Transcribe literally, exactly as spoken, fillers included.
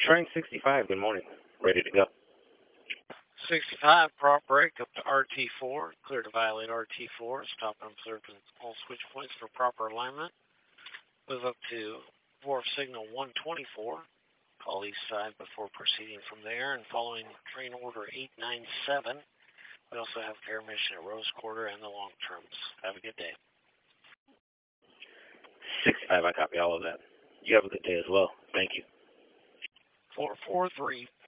Train sixty-five, good morning. Ready to go. sixty-five, prop break up to R T four. Clear to violate R T four. Stop and observe all switch points for proper alignment. Move up to wharf signal one twenty-four. Call east side before proceeding from there. And following train order eight nine seven, we also have air mission at Rose Quarter and the long terms. Have a good day. sixty-five, I copy all of that. You have a good day as well. Thank you. four four three,